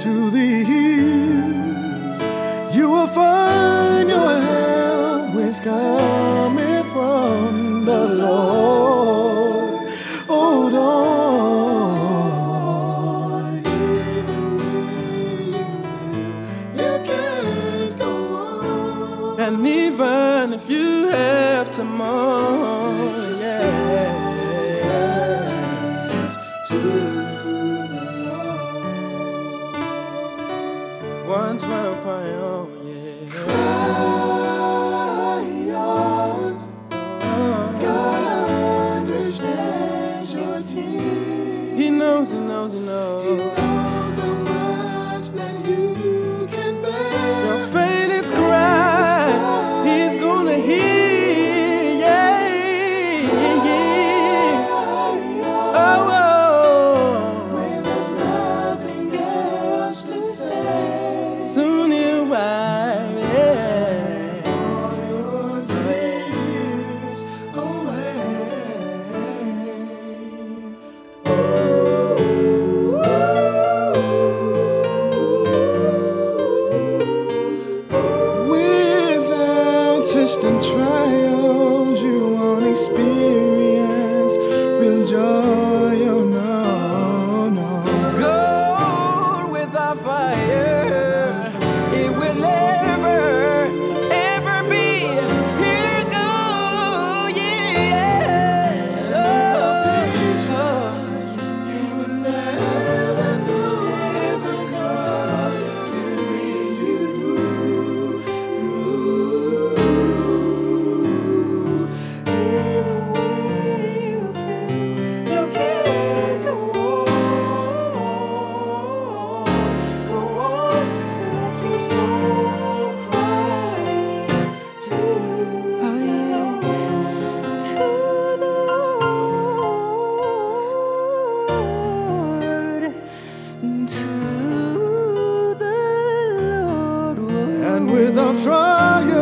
to the hills, you will find your help which cometh from the Lord. Oh, Lord, even when you can't go on, and even if you have to mourn, once will cry on, cry on. God understands your tears. He knows, He knows, He knows. He knows how much that you can bear. Your faintest cry, He's gonna hear. Soon He'll wipe all your tears away. Without tests and trials, you won't experience real joy. Oh no, no. Gold without fire, it will never, ever be pure gold, yeah. Patience, you will never know. God can bring you through. Even when you feel you can't go on, let your soul cry to the Lord, to the Lord, to the Lord. And without trial,